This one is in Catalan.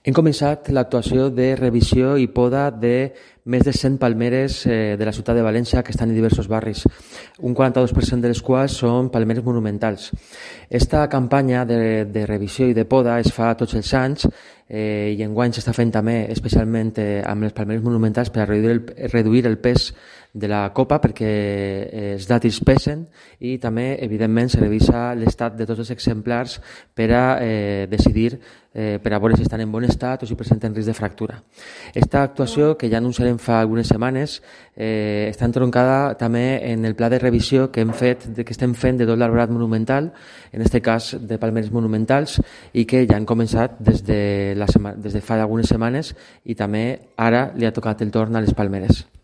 Hem començat l'actuació de revisió i poda de més de 100 palmeres de la ciutat de València que estan en diversos barris, un 42% de les quals són palmeres monumentals. Esta campanya de revisió i de poda es fa tots els anys i enguany s'està fent també especialment amb les palmeres monumentals per a reduir el pes de la copa perquè els dàtils pesen i també, evidentment, se revisa l'estat de tots els exemplars per a decidir per a veure si estan en bon estat o si presenten risc de fractura. Esta actuació, que ja anunciarem fa algunes setmanes, està entroncada també en el pla de revisió que estem fent de tot l'arborat monumental, en aquest cas de palmeres monumentals, i que ja han començat des de fa algunes setmanes i també ara li ha tocat el torn a les palmeres.